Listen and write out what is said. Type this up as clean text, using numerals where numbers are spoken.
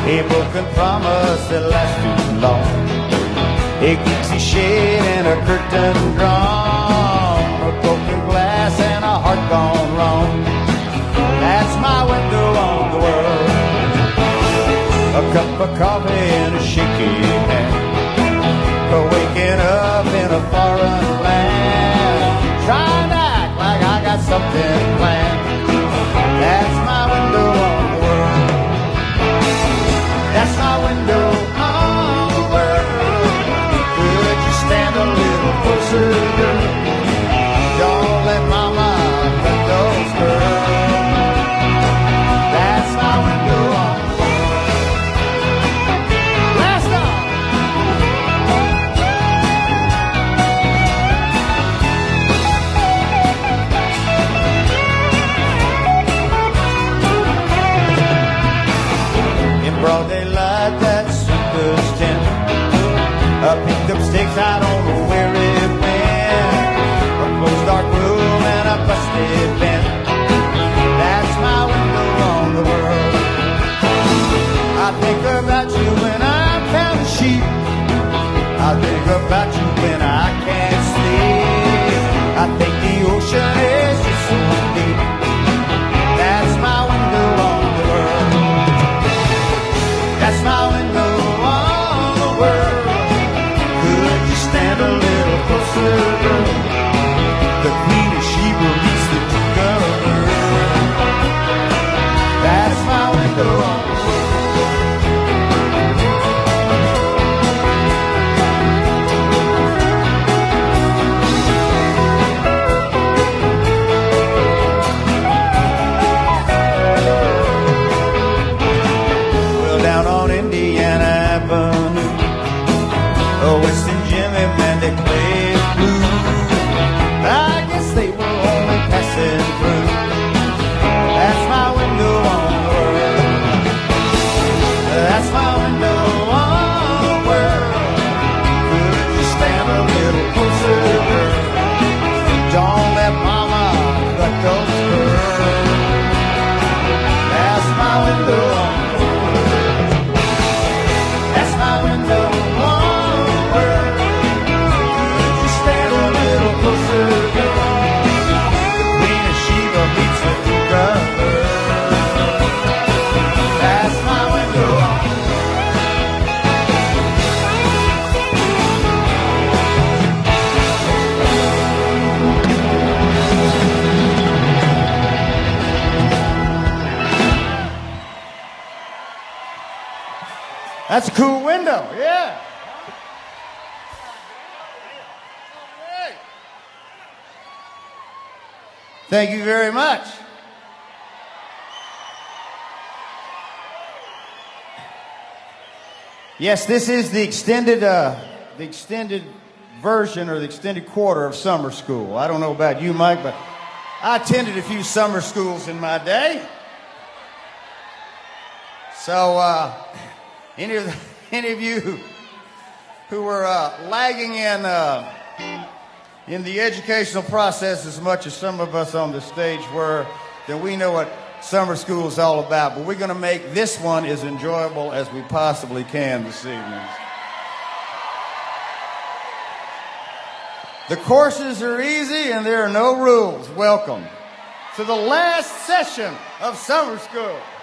A broken promise that lasts too long. A geeksy shade and a curtain drawn. A broken glass and a heart gone wrong. That's my window on the world. A cup of coffee and a shaky hand. For waking up in a foreign land. Trying to act like I got something planned. That's my window on the world. That's my window on the world. Could you stand a little closer, girl? Don't let mama cut those curls. That's my window on the world. Blast off! In broad daylight, that circus tent. I picked up sticks, I don't know where it went. A closed dark room and a busted vent. That's my window on the world. I think about you when I'm counting sheep. I think about you when I can't sleep. I think the ocean is just so deep. That's my window on the world. That's my window on the world. Could you stand a little closer, girl? The Queen of Sheba meets the Duke of Earl. That's my window on the world. Well, down on Indiana Avenue, Weston Jimmy man, they played blues. I guess they were only passing through. That's my window on the world. That's my window on the world. Could you stand a little closer, girl? Don't let mama cut those curls. That's my window on the world. That's my window on the world. Could you stand a little closer, girl? The Queen of Sheba meets the Duke of Earl. That's my window on the world. That's a cool window, yeah. Thank you very much. Yes, this is the extended version or the extended quarter of summer school. I don't know about you, Mike, but I attended a few summer schools in my day. So, any of you who were lagging in the educational process as much as some of us on the stage were, then we know what summer school is all about. But we're going to make this one as enjoyable as we possibly can this evening. The courses are easy and there are no rules. Welcome to the last session of summer school.